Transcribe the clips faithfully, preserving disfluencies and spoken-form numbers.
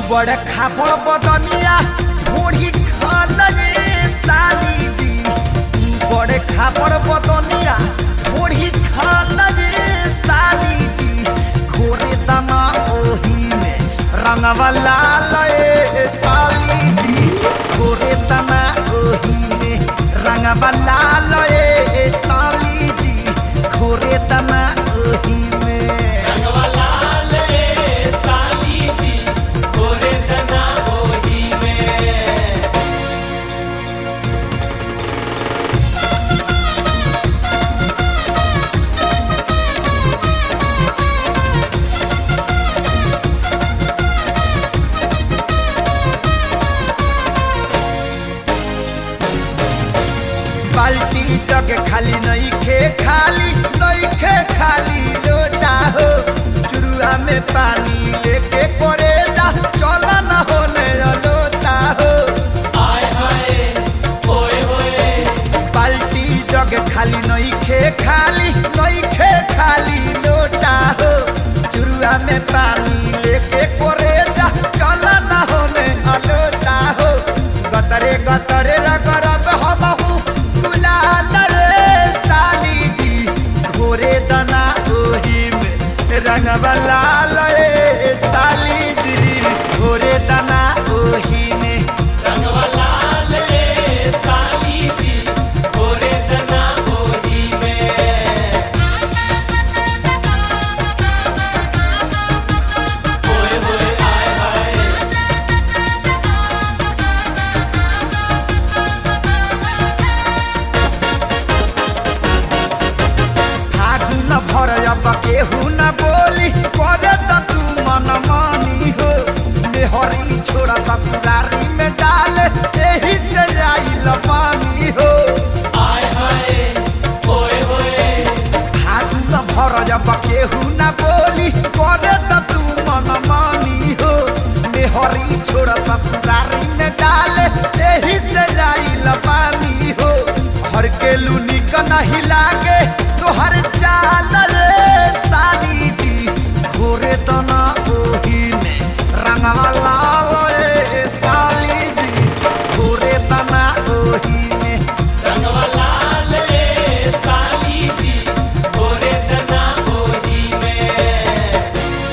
बड़ खाबड़ बदनिया ढोढ़ी खाल रे साली जी बड़ खाबड़ बदनिया ढोढ़ी खाल रे साली जी घोरे दमा ओही में रंगवा लाल ए साली जी घोरे दमा ओही में रंगवा लाल ए साली जी घोरे दमा ओही में रंगवा लाल ए साली जी घोरे दमा ओही में। बाल्टी जग खाली नहीं खे खाली नहीं खे खाली लोटा हो चुरुआ में पानी लेके करे जा चला न होने लोटा हो आय हाय ओए होए बाल्टी जग खाली नहीं खे खाली नहीं खे खाली लोटा हो चुरुआ में पानी लेके करे जा चला न होने लोटा हो गतरे गतरे रगरब हम गुलाल रे साली जी घोरे दना ओही में रंगवा लाल रे साली जी घोरे दना ओही में रंगवा लाल ए साली जी घोरे दमा ओही में। ओए होए आय हाय फागुन भर अब केहू न बोली करे त तू मन मानी हो मेहरी छोड़ा ससुरारी में डाले यही से जाइल पानी हो आय हाय ओए होए फागुन भर अब केहू न बोली करे त तू मन मानी हो मेहरी छोड़ा ससुरारी में डाले यही से जाइल पानी हो हर के लूनी का नहीं लागे तोहर चाल रे साली जी घोरे तना ओही में रंगवा लाल रे साली जी घोरे तना ओही में रंगवा लाल ए साली जी घोरे दमा ओही में।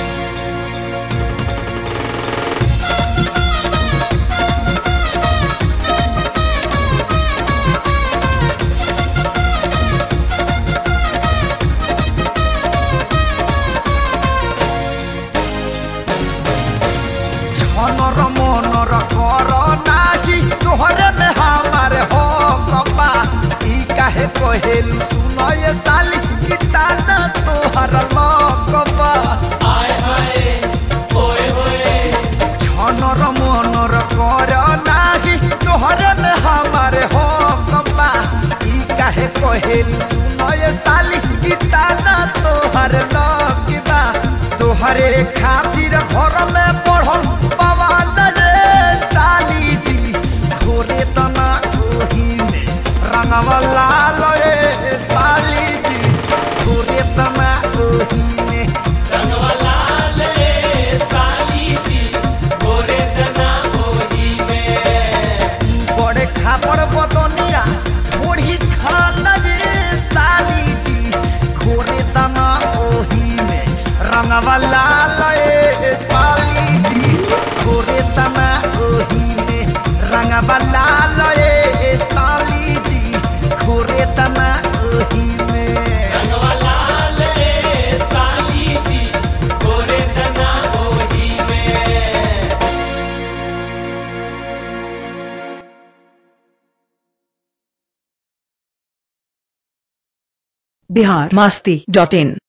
छनर मनर कर नाही तोहरे में हमार हो कपा ई काहे कहेलू सुनय साली की ताना तोहर लकबा आय हाय ओए होए छनर मनर कर नाही तोहरे में हमार हो कपा ई काहे कहेलू सुनय साली की ताना तोहर लकबा तोहरे खातिर घर में पढ़ल पवाल रे साली जी घोरे तना ओही में रंगवा लाल रे साली जी घोरे तना ओही में रंगवा लाल ए साली जी घोरे दमा ओही में। बड़े खाबड़ बदनिया ढोढ़ी खाल रे साली जी घोरे तना ओही में रंगवा लाल ए साली जी घोरे तना ओही में रंगवा लाल ए साली जी घोरे तना ओही में रंगवा लाल ए साली जी घोरे दमा ओही में। बिहार मस्ती डॉट इन।